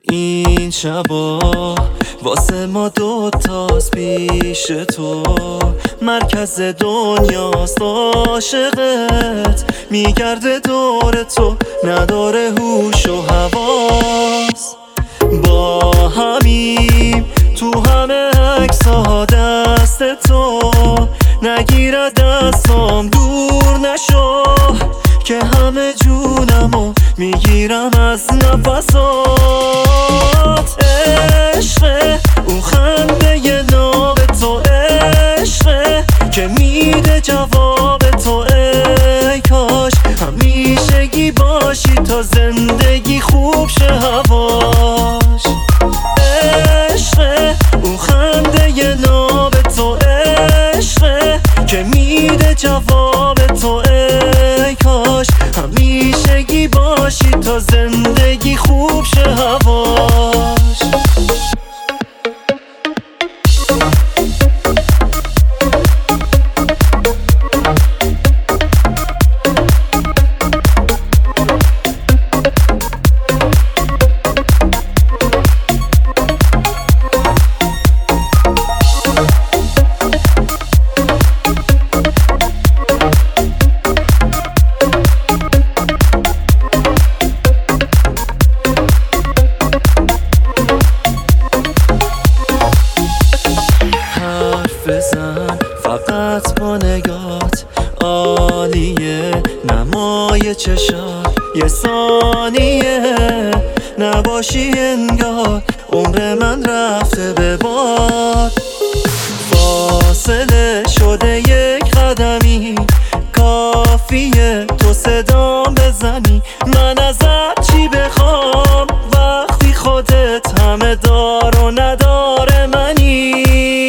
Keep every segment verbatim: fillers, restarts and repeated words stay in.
این شبا واسه ما دوتاست پیش تو، مرکز دنیاست عاشقت، میگرده دور تو نداره هوش و حواس. با همیم تو همه عکس‌ها دست تو، نگیره دستام دور نشو که همه جونمو میگیرم از نفسات. عشق اون خنده ی ناب تو، عشق که میده جواب تو. ای کاش همیشگی باشی تا زندگی خوب شه هواش. عشق اون خنده ی ناب تو، عشق که میده جواب تو. ای کاش همیشگی باشی تا زندگی خوب شه هواش. بزن فقط با نگات عالیه، نمای چشات یه ثانیه نباشی انگار عمر من رفته به باد. فاصله شده یک قدمی، کافیه تو صدام بزنی. من ازت چی بخوام وقتی خودت همه دار و نداره منی.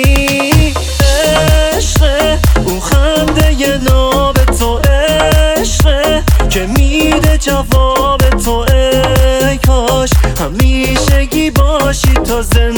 که میده جواب تو. ای کاش همیشگی باشی تا زندگی